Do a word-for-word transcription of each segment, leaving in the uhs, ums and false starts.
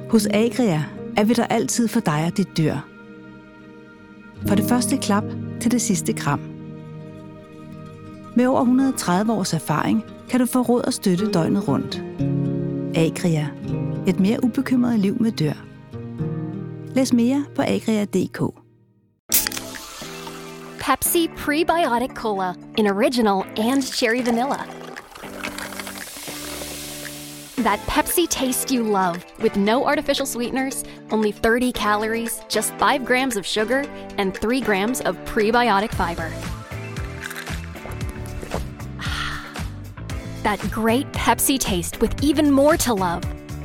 Hos Agria er vi der altid for dig og dit dyr. Fra det første klap til det sidste kram. Med over et hundrede og tredive års erfaring kan du få råd og støtte døgnet rundt. Agria. Et mere ubekymret liv med dyr. Læs mere på agria punktum d k. Pepsi Prebiotic Cola in original and cherry vanilla. That Pepsi taste you love with no artificial sweeteners, only thirty calories, just five grams of sugar, and three grams of prebiotic fiber. That great Pepsi taste with even more to love.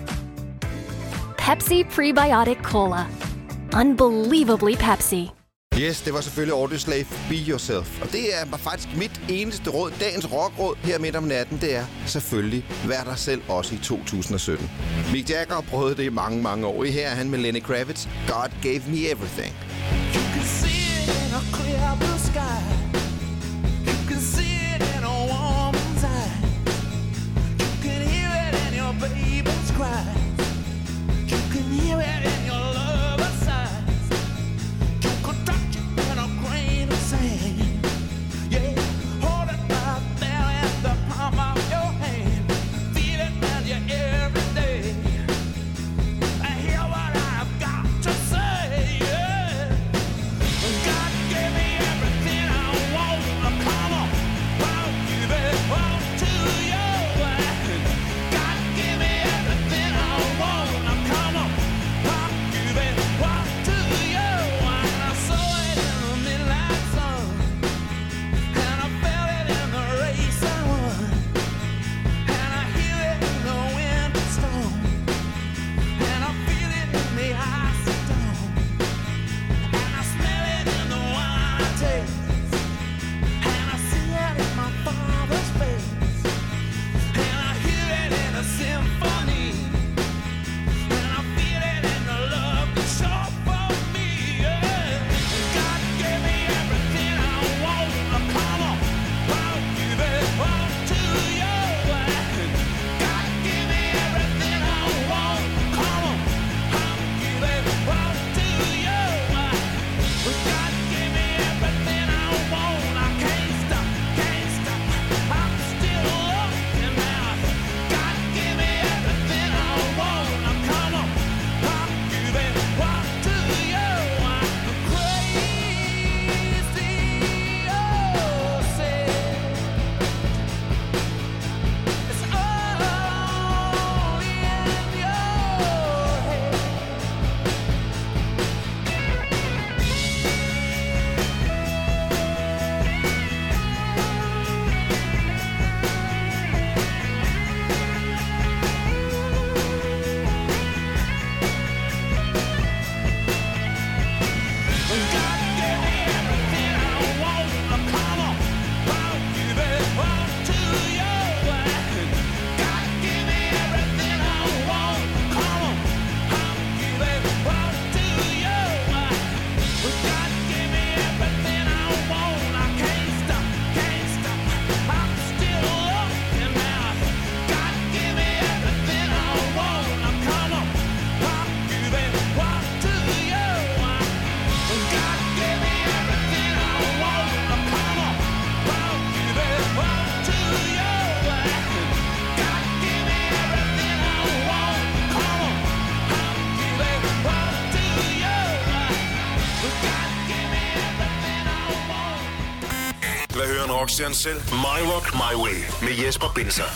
Pepsi Prebiotic Cola. Unbelievably Pepsi. Yes, det var selvfølgelig Audioslave Be Yourself. Og det er faktisk mit eneste råd, dagens rockråd her midt om natten, det er selvfølgelig, vær dig selv også i to tusind og sytten. Mick Jagger har prøvet det i mange, mange år. Her er han med Lenny Kravitz. God gave me everything. You can see it in a clear blue sky. You can see it in a woman's eye. You can hear it in your baby's cry. You can hear it in your lover's sighs. You can touch it in a grain of sand. Yeah, hold it right there in the palm of your hand. Feel it around you every day. I hear what I've got to say. Yeah. God gave me everything I want. Come on, I'll give it all to you. God gave me everything I want. Come on, I'll give it all to you. And I saw it in the midnight sun, and I felt it in the race I won, and I hear it in the winter storm, and I feel it in the icy dawn, and I smell it in the wine I taste, and I see it in my father's face, and I hear it in a symphony, and I feel it in the love that's all for me. Yeah. God gave me everything I want. Come on, I'll give it all to you. God gave me everything I want. Come on, I'll give it all to you. God gave me everything I want. I can't stop, can't stop. I'm still looking now. God gave me everything I want. Come on, I'll give it all to you. Crazy, oh, say it's all in your head. God gave me everything I want. Come on, I'll give it all to you. God gave me everything I want. Come on, I'll give it all to you. God gave me everything I want. I can't stop, can't stop. I'm still looking now. God gave me everything I want. Come on, I'll give it all to you. God gave me everything I want. Come on, I'll give it all to you. God gave me everything I want. Come on, I'll give it all to you. God gave me everything I want. Hvad hører en rockstjerne selv? My Rock, My Way med Jesper Binzer.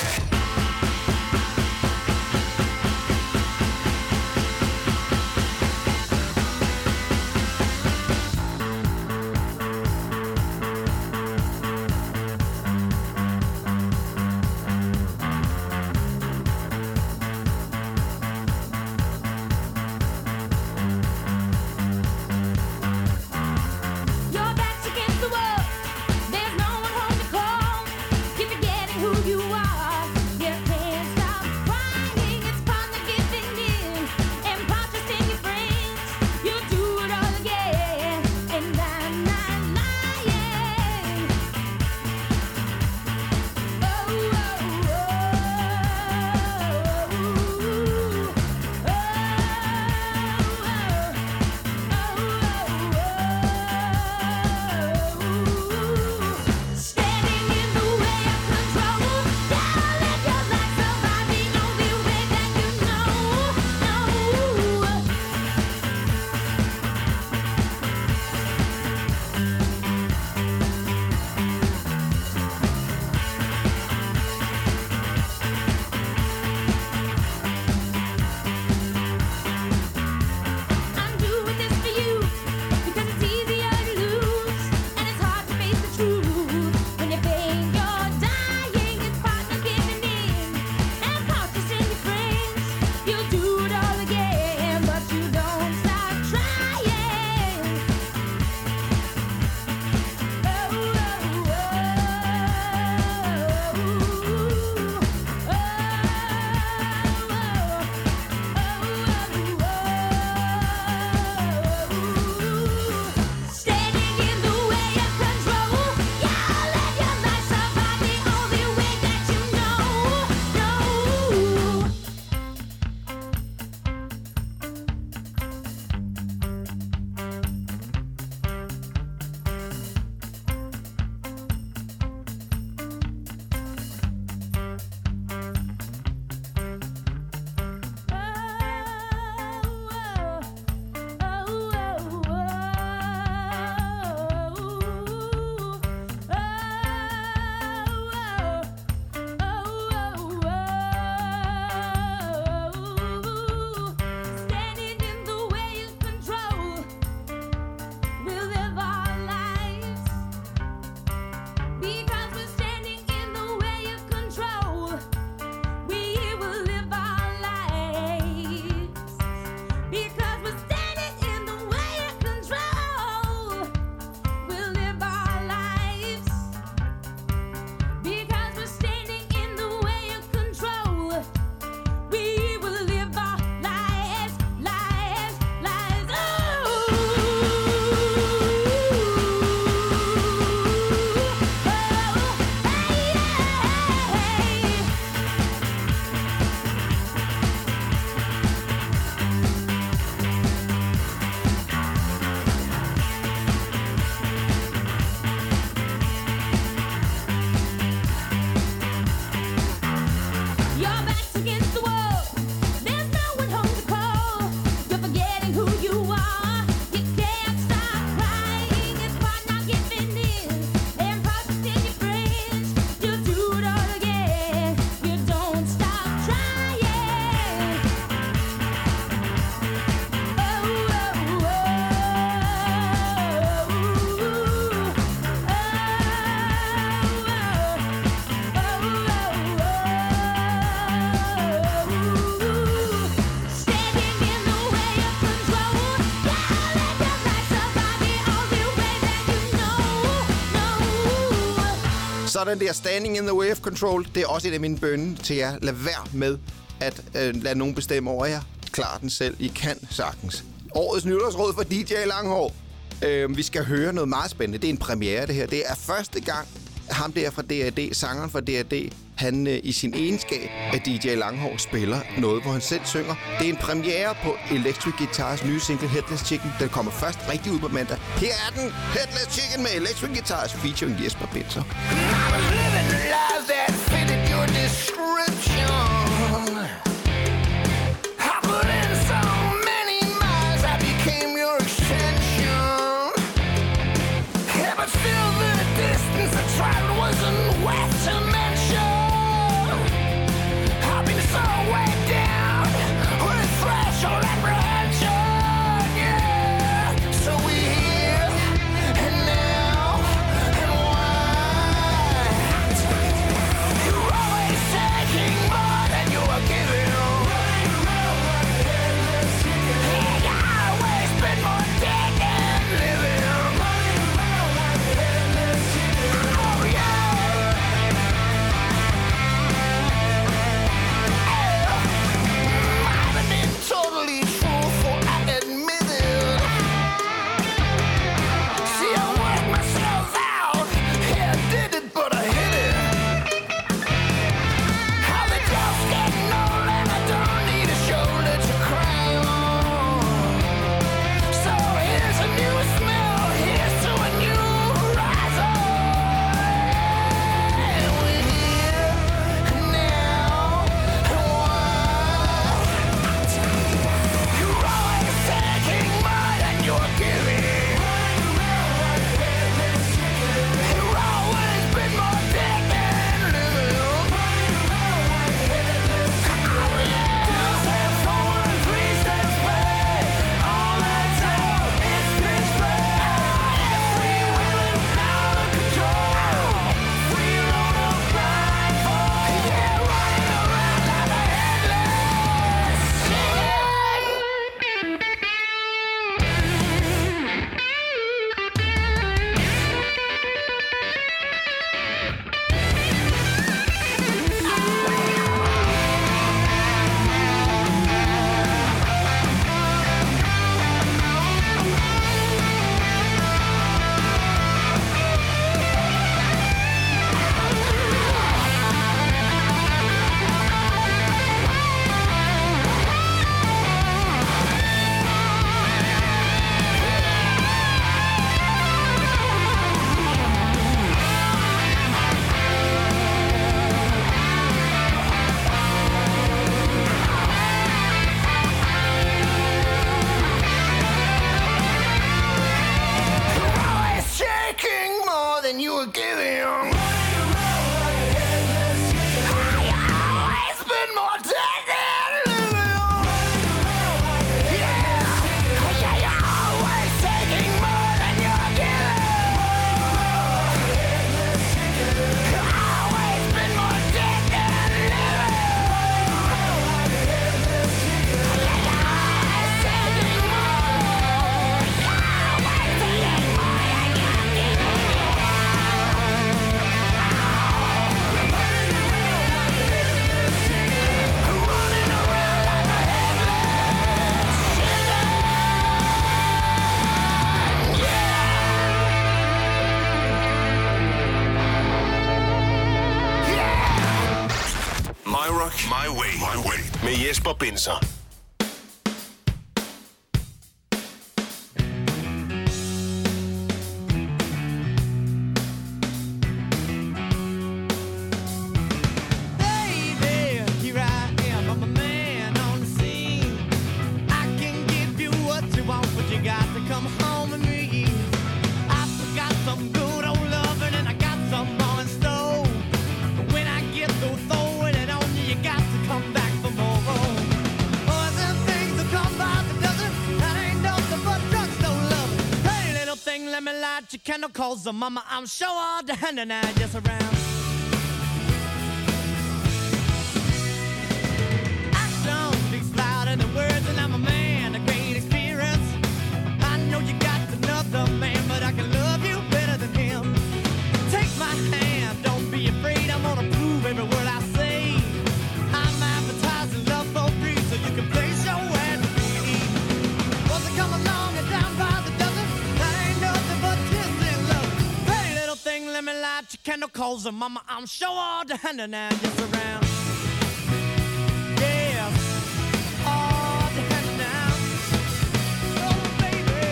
Your back's against the wall. There's no one home to call. Keep forgetting who you are. sådan der, standing in the way of control. Det er også et af mine bønner til jer. Lad være med at øh, lade nogen bestemme over jer. Klar den selv. I kan sagtens. Årets nytårsråd for D J Langhår. Øh, vi skal høre noget meget spændende. Det er en premiere, det her. Det er første gang, ham der fra D R D, sangeren fra D R D, han øh, i sin egenskab af D J Langhår spiller noget, hvor han selv synger. Det er en premiere på Electric Guitars nye single Headless Chicken. Den kommer først rigtig ud på mandag. Her er den, Headless Chicken med Electric Guitars featuring Jesper Binzer. My Way, My Way med Jesper Binzer. Candle calls the mama, I'm sure all the hand and I just around. Action speaks louder than words, and I'm a man of great experience. I know you got another man, but I can love you better than him. Take my hand, don't be calls her mama. I'm sure all the hand and just around. Yeah, all the hand now. Oh baby,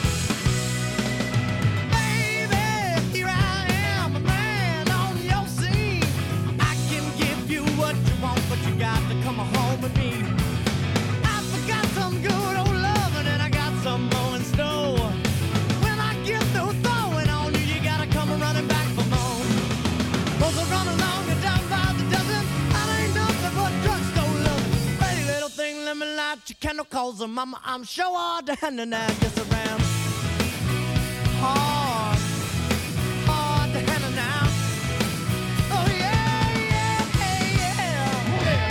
baby, here I am, a man on your scene. I can give you what you want, but you got to come home with me. I forgot some good old loving, and I got some more in store. When I get through throwing on you, you gotta come running back for more. Those are run along and down by the dozen. I ain't nothing but drugstore loving. Pretty little thing, let me light your candle, calls her mama. I'm sure all the hand and I just around. Hard, hard to handle now. Oh yeah, yeah, yeah, yeah.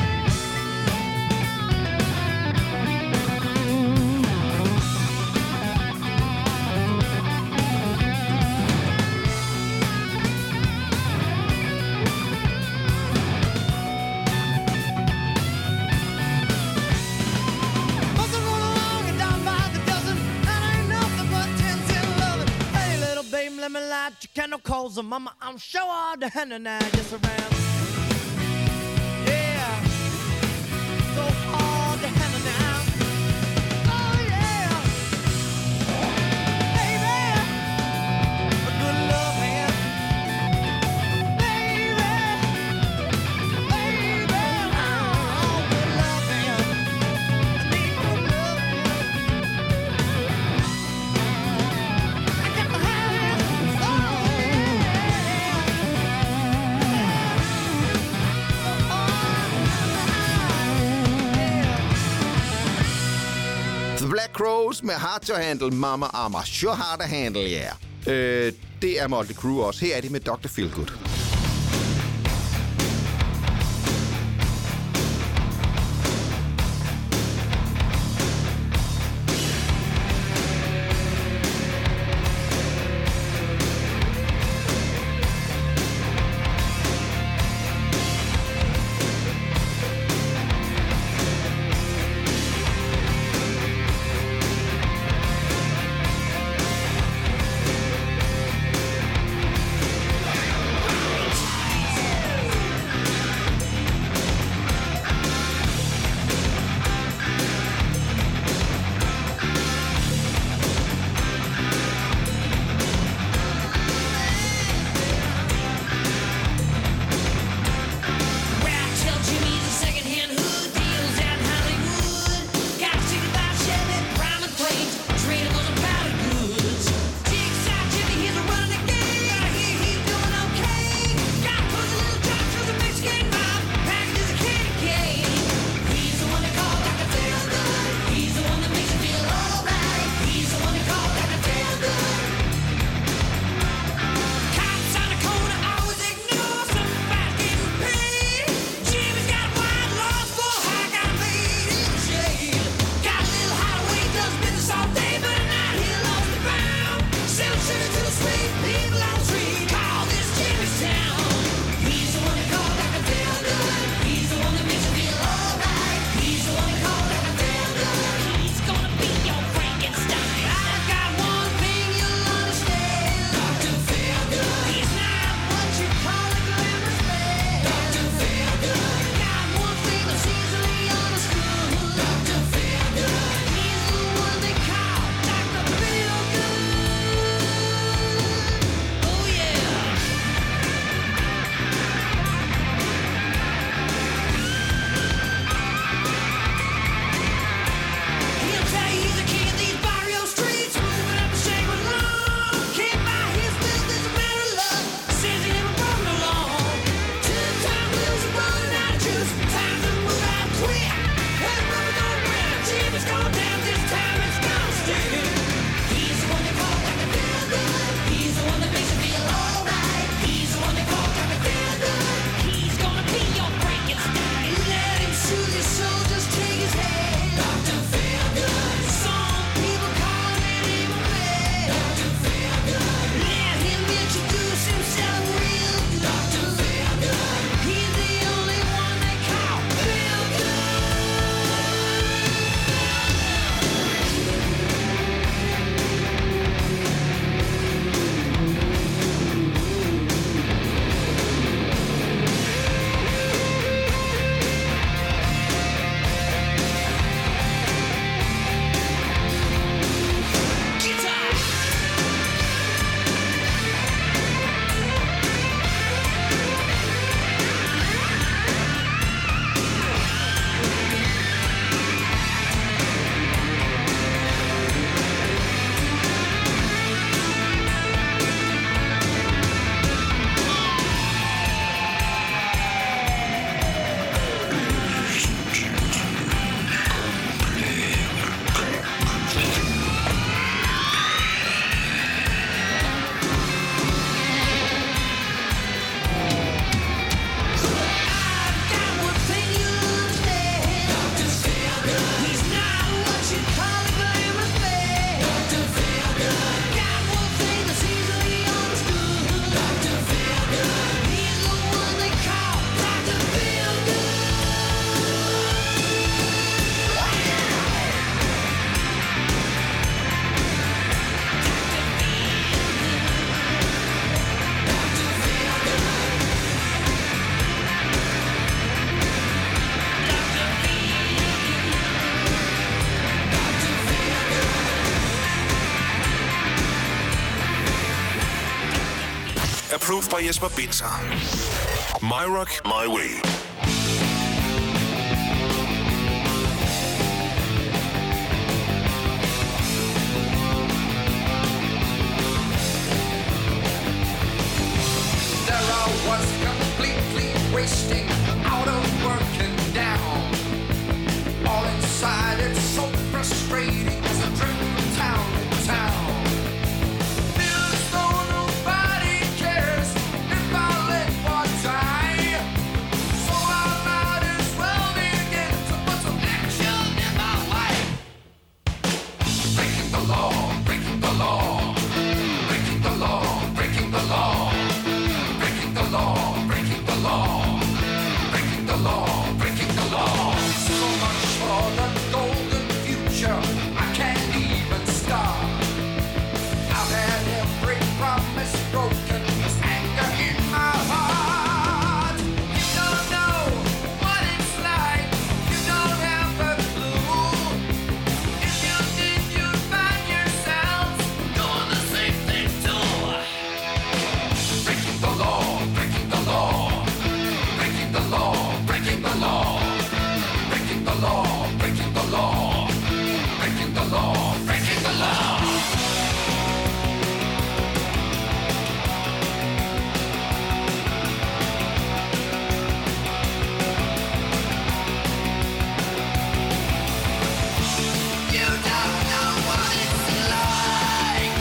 Must have run along and down by the dozen. That ain't nothing but ten, ten, loving. Hey, little baby, let me light your candle, calls her mama. I'm sure all the hand and I just around. Yeah, so hard to handle now. Oh yeah, baby, a good love hand. Baby, baby, oh, good love hand. I need good love hand. I got my hand. Oh The Black Crowes med Hard to Handle, Mama Amma. Sure hard to handle, ja. Yeah. Øh, det er Motley Crue også. Her er de med doktor Feelgood. Hey! Approved by Jesper Binzer. My Rock, My Way. There I was completely wasting, out of work and down. All inside it's so frustrating as I drift from town to town. Feels as though nobody cares if I let one die. So I might as well begin to put some action in my life. Breaking the law, breaking the law, breaking the law, breaking the law. Breaking the law, breaking the law, breaking the law, breaking the law. So much for the golden future, I can't even start. I've had every promise broken, there's anger in my heart. You don't know what it's like, you don't have a clue. If you did, you'd find yourself doing the same thing too. Breaking the law, breaking the law, breaking the law, breaking the law, breaking the law, breaking the law, breaking the law, breaking the law. You don't know what it's like.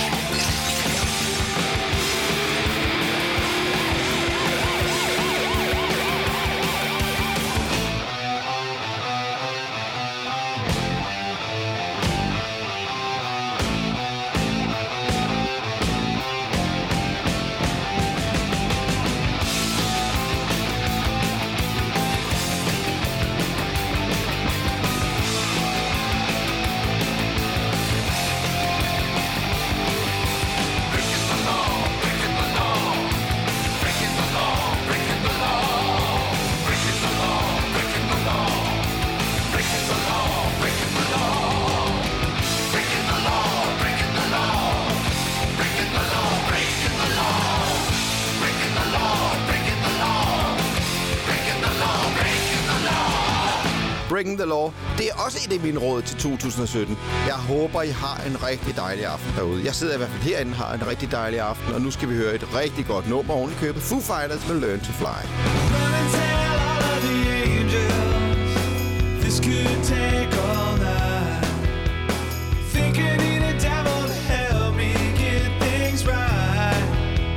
Breaking the Law. Det er også et af mine råd til to tusind og sytten. Jeg håber, I har en rigtig dejlig aften derude. Jeg sidder i hvert fald herinde og har en rigtig dejlig aften, og nu skal vi høre et rigtig godt nummer oven i købet. Foo Fighters med Learn to Fly. Run and tell all of the angels this could take all night. Think I need a devil to help me get things right.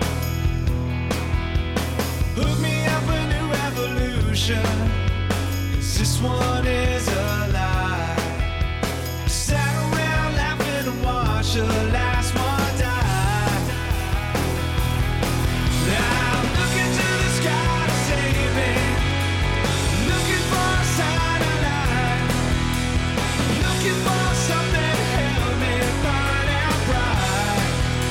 Hook me up a new revolution, 'cause this one is a lie. Sat around laughing and watched the last one die. Now I'm looking to the sky to save me, looking for a sign of life, looking for something to help me burn out bright.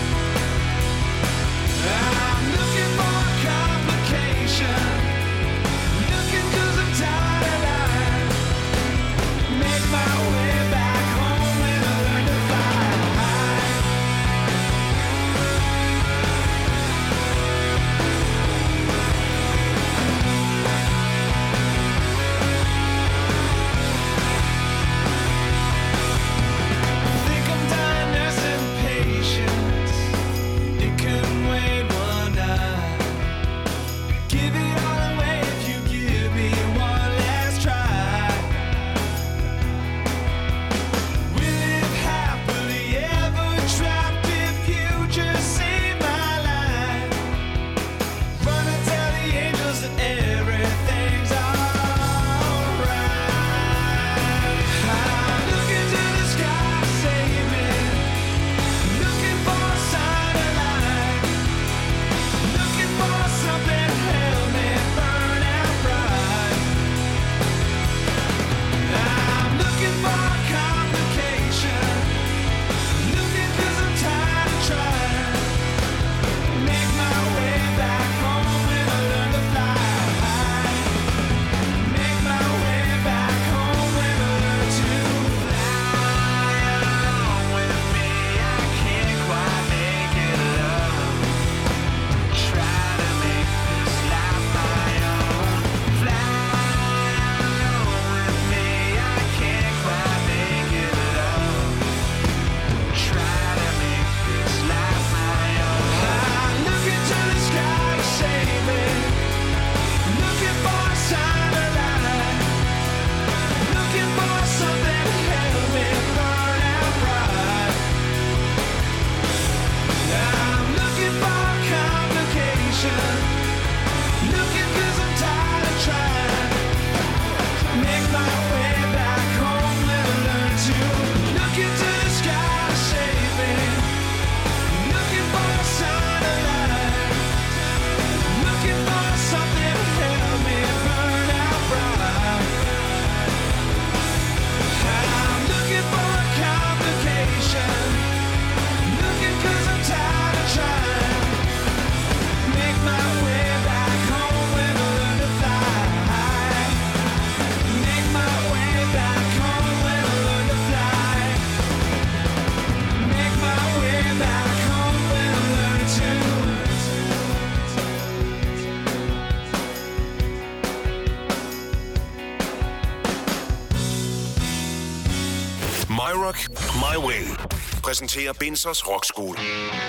I'm looking for a complication, looking 'cause I'm tired of life. Make my way back home and I learn to fly high. My Rock, My Way. Præsenterer Bensers Rockskole.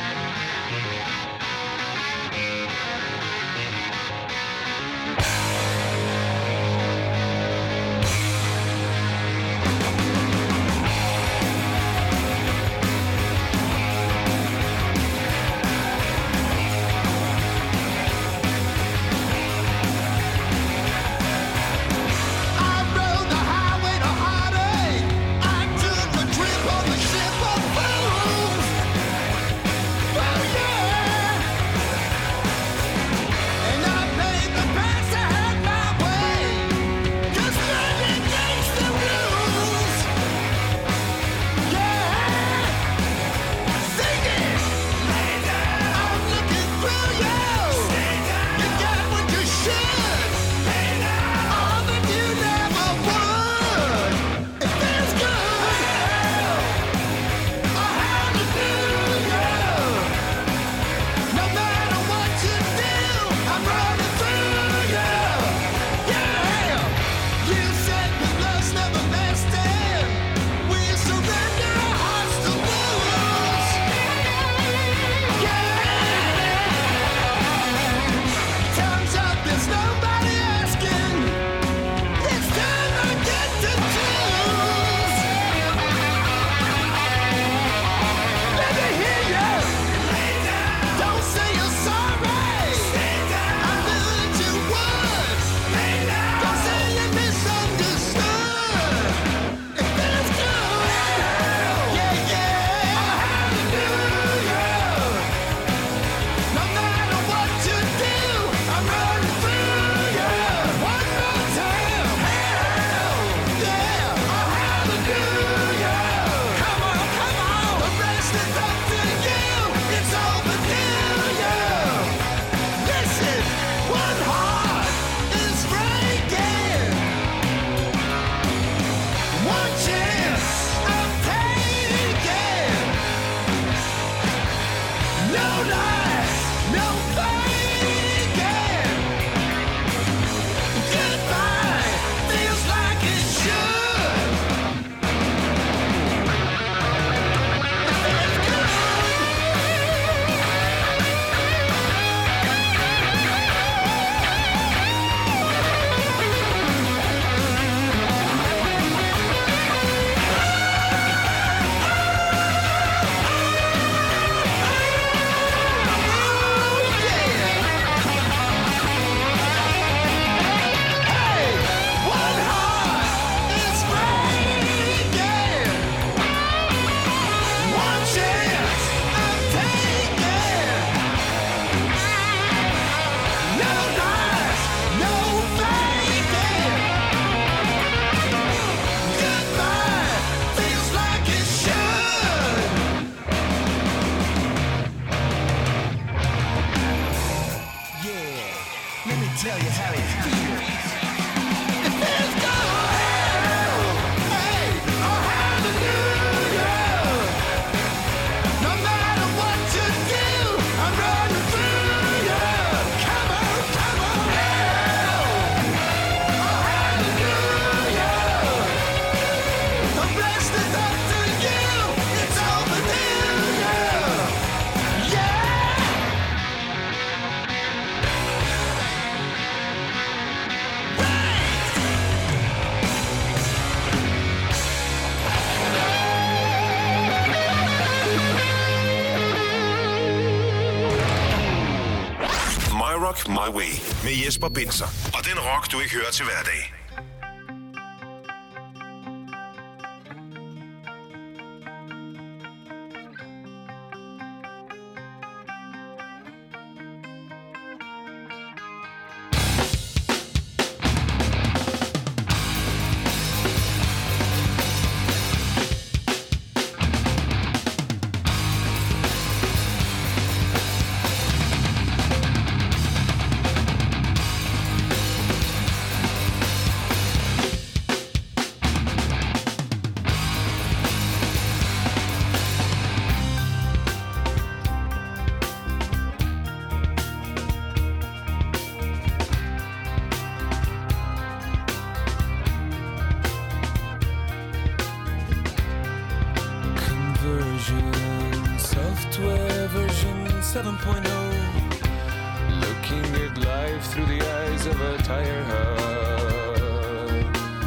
My Way med Jesper Binzer. Og den rock, du ikke hører til hverdag. seven point oh. Looking at life through the eyes of a tire hub.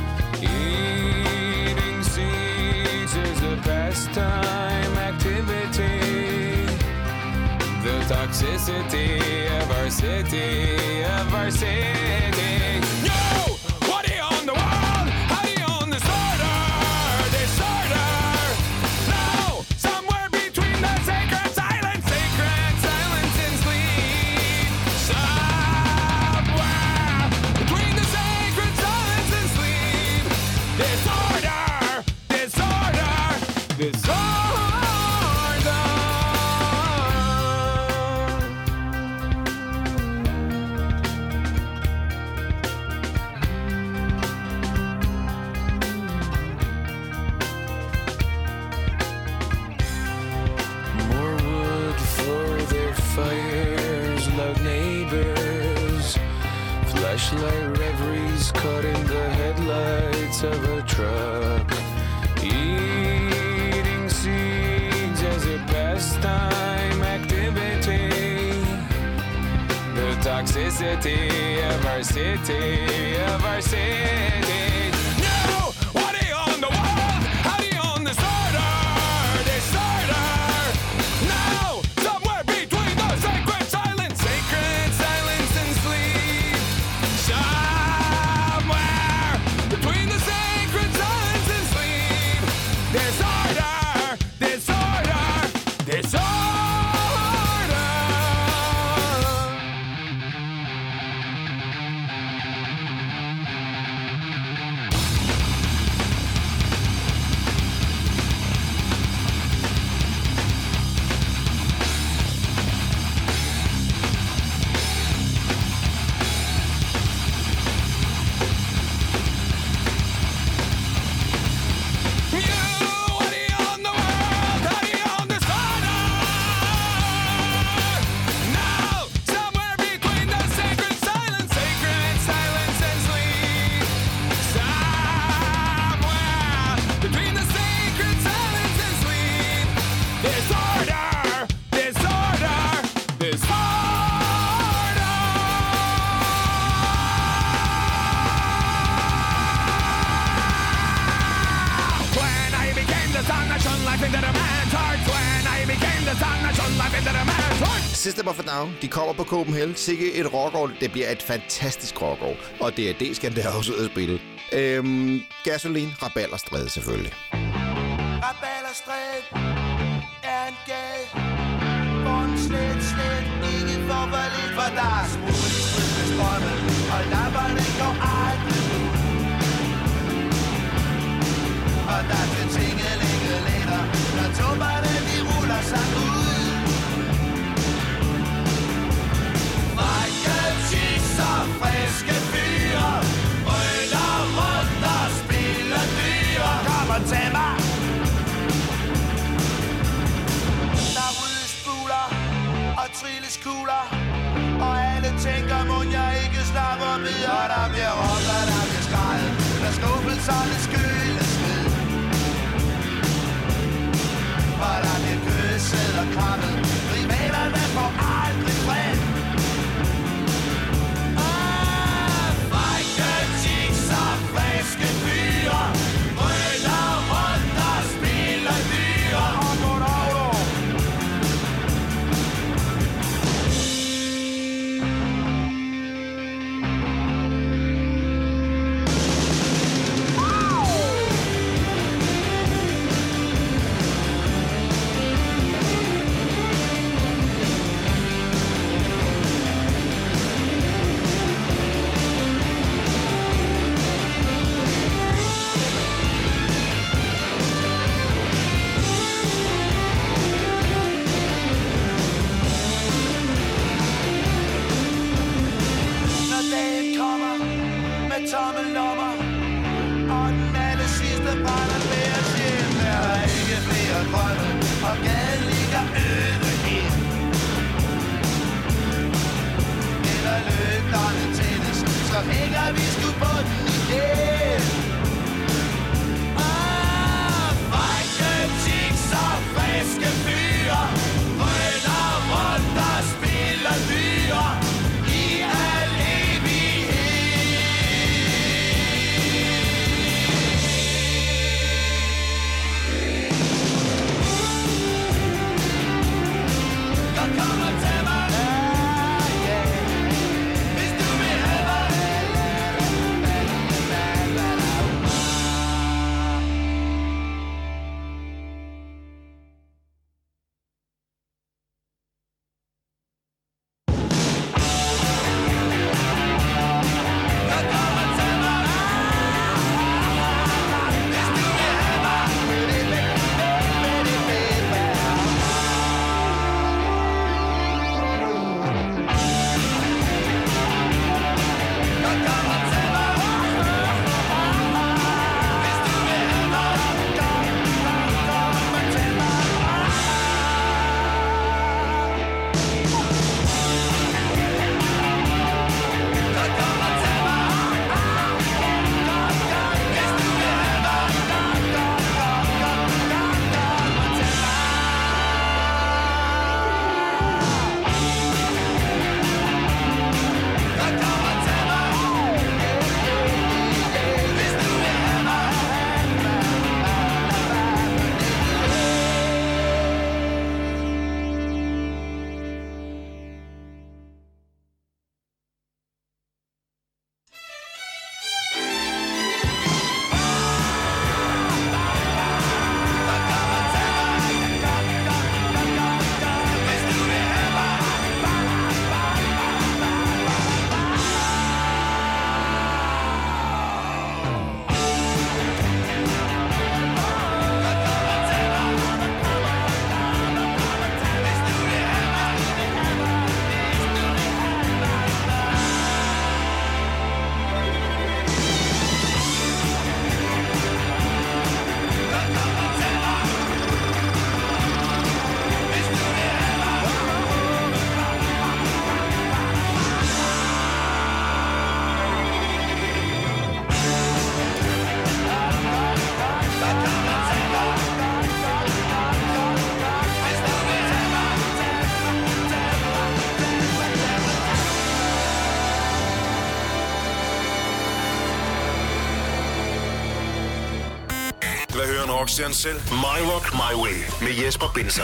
Eating seeds is a pastime activity. The toxicity of our city, of our city. Yo! What do you own the world? How do you own disorder? Disorder! No! Somewhere between the sacred silence, sacred silence and sleep. Somewhere between the sacred silence and sleep. Disorder! Disorder! Disorder! Fires, loud neighbors, flashlight reveries caught in the headlights of a truck. Eating seeds as a pastime activity. The toxicity of our city, of our city. No! What do you own the world? How do you own disorder? Disorder! No! System of a Down, de kommer på Copenhagen. Sikke et rockår. Det bliver et fantastisk rockår. Og D og D skal det også ud at spille. Øhm, Gasolin, Rabalderstræde selvfølgelig. Rabalderstræde er en gade, hvor en slet, slet ikke får for lidt, for der er smut i strømme strømme, og lapperne går aldrig ud. Og der skal tingelinge letter, når tubberne de ruller sig ud. Så friske fyre ryller rundt og spiller dyre. Kom og tag mig. Der ryddes buler og trilles kugler, og alle tænker, må jeg ikke snakke om det. Og der bliver råbt, og der bliver skreget, der skuffelserne skyldes ned. For der bliver kysset og krammet, rivalerne får aldrig fred. Friske fyre ryller rundt og spiller dyre. Og goddag du. rockstjernen selv. My Rock, My Way med Jesper Binzer.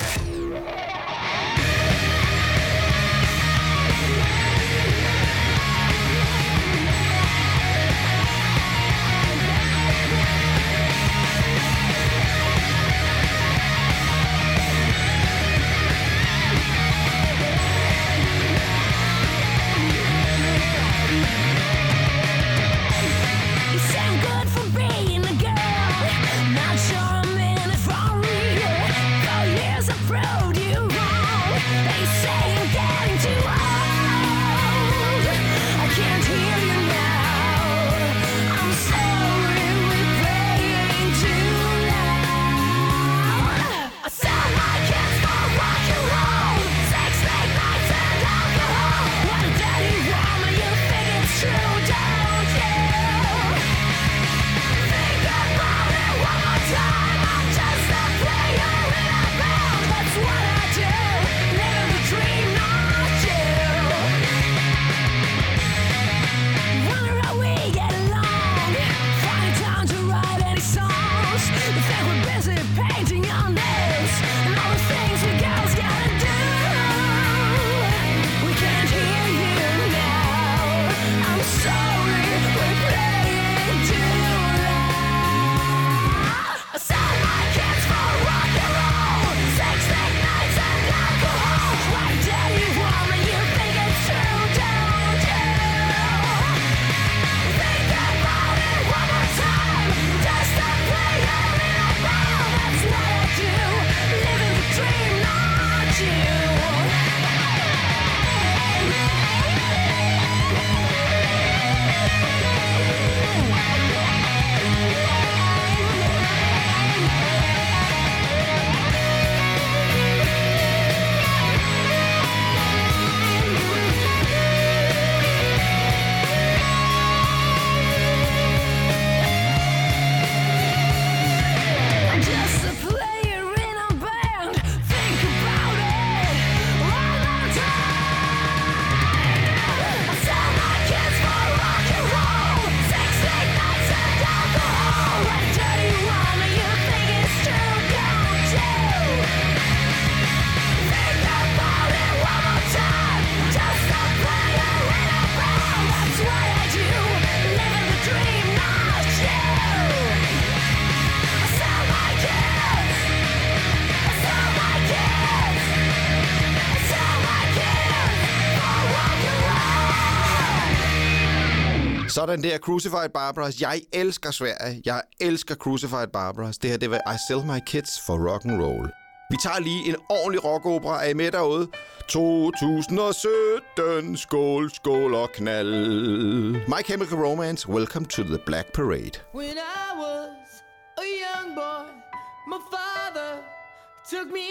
Sådan der, Crucified Barbaras. Jeg elsker Sverige. Jeg elsker Crucified Barbaras. Det her, det var I Sell My Kids for Rock and Roll. Vi tager lige en ordentlig rockopera. Er I med derude? to tusind sytten. Skål, skål og knald. My Chemical Romance. Welcome to the Black Parade. When I was a young boy, my father took me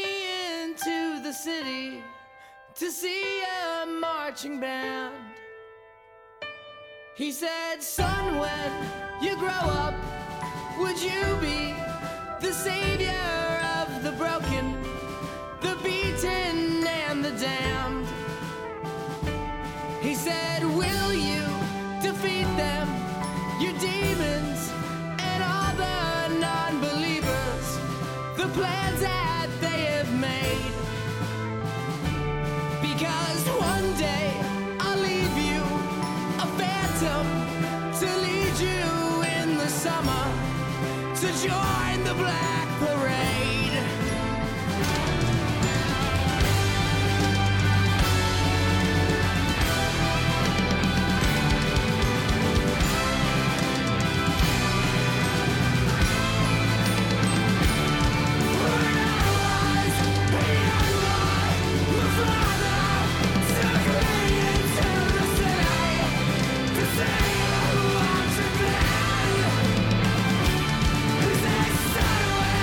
into the city to see a marching band. He said, son, when you grow up, would you be the savior of the broken, the beaten, and the damned? He said, will you defeat them, your demons, and all the non-believers, the plans that they have made? Because one day I'll leave you a phantom to lead you in the summer to join the Black Parade. Say, son,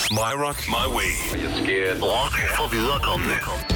My Rock, My Way. Rock for viderekommende.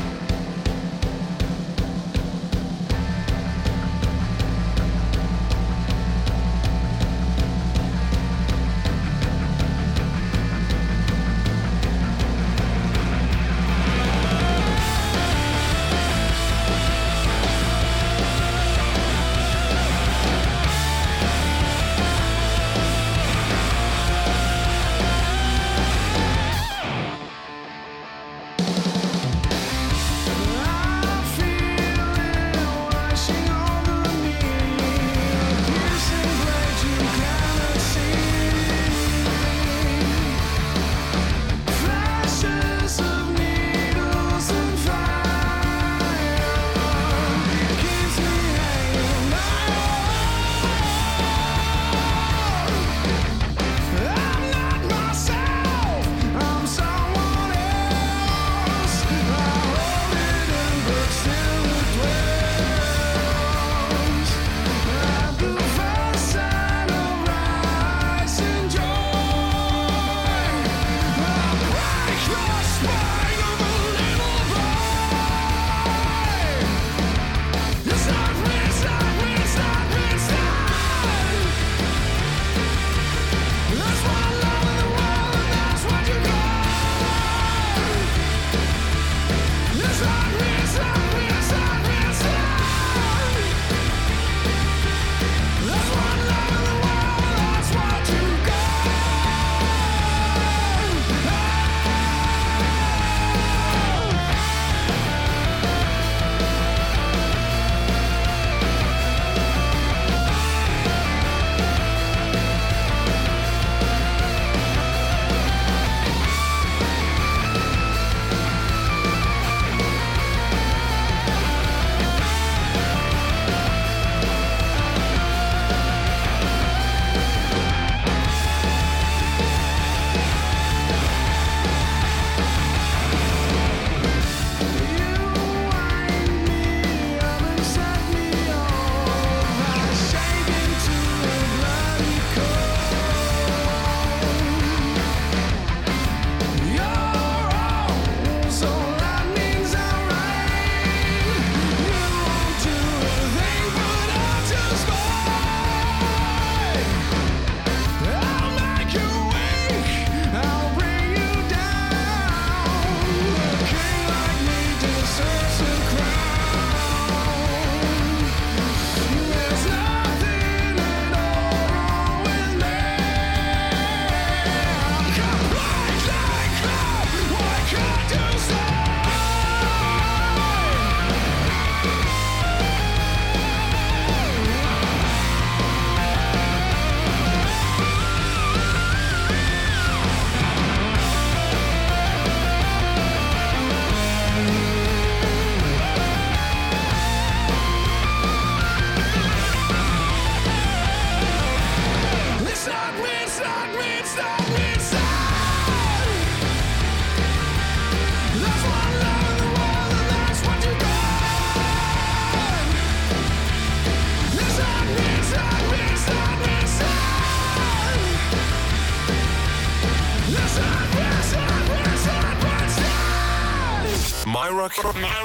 My Rock,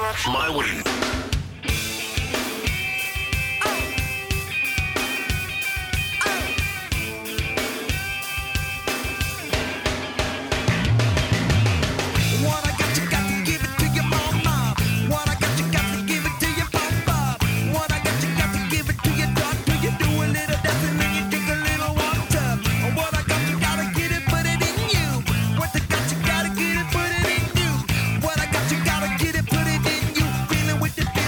My Way. What I got, you gotta get it, put it in you. Feeling with the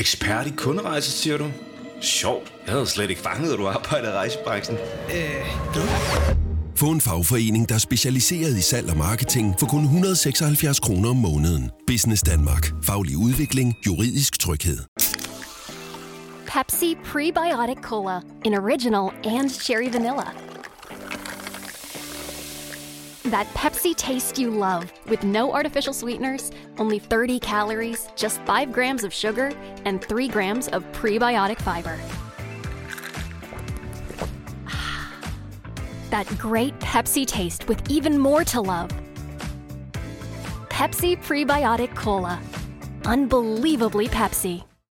Ekspert i kunderejser, siger du? Sjovt. Jeg havde slet ikke fanget, at du arbejder i rejsebranchen. Øh, Få en fagforening, der er specialiseret i salg og marketing for kun et hundrede og seksoghalvfjerds kroner om måneden. Business Danmark. Faglig udvikling. Juridisk tryghed. Pepsi Prebiotic Cola in original and cherry vanilla. That Pepsi taste you love, with no artificial sweeteners, only thirty calories, just five grams of sugar, and three grams of prebiotic fiber. That great Pepsi taste with even more to love. Pepsi Prebiotic Cola. Unbelievably Pepsi.